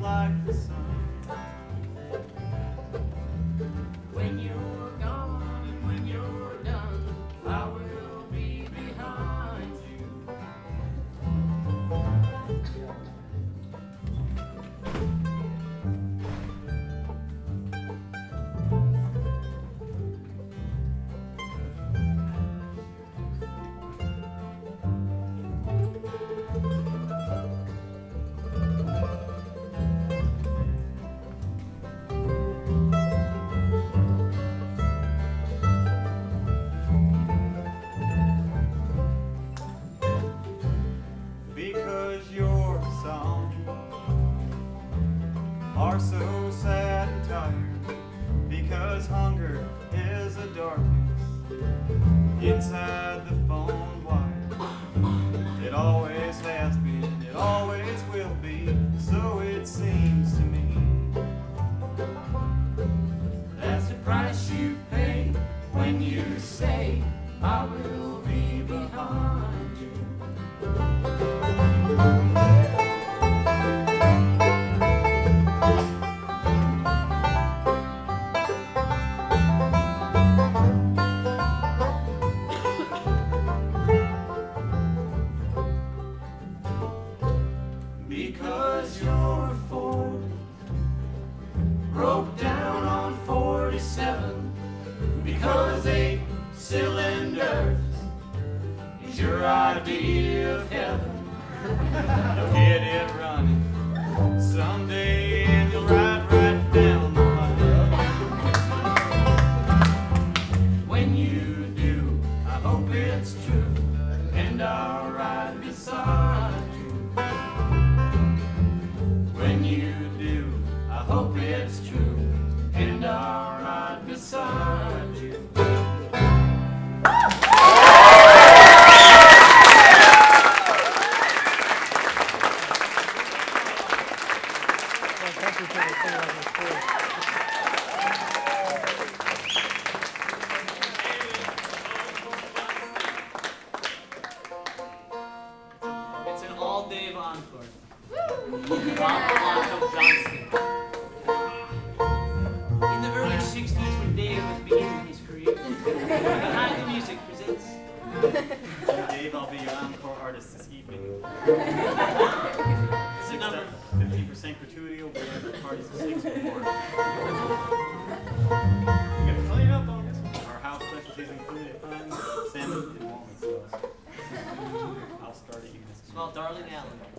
like the sun. When you're gone and when you're done, I will be behind you. Because your songs are so sad and tired. Because hunger is a darkness inside the phone wire. It always has been, it always will be, so it seems to me. That's the price you pay when you say I will be behind you. Because you're 40, broke down on 47. Because 8 cylinders is your idea of heaven. You'll get it running someday and you'll ride right down the line. When you do, I hope it's true, and I'll ride beside you. When you do, I hope it's true, and I'll ride beside you. It's an all-Dave encore. Bob Johnston. In the early 60s, when Dave was beginning his career, Behind the Music presents. Dave, I'll be your encore artist this evening. It's a number. 50% gratuity, we'll be at the parties at 6 or more. We're going to clean up on this one. Our house specialties include salmon and walnut sauce. I'll start eating this. It's called Darling Allen.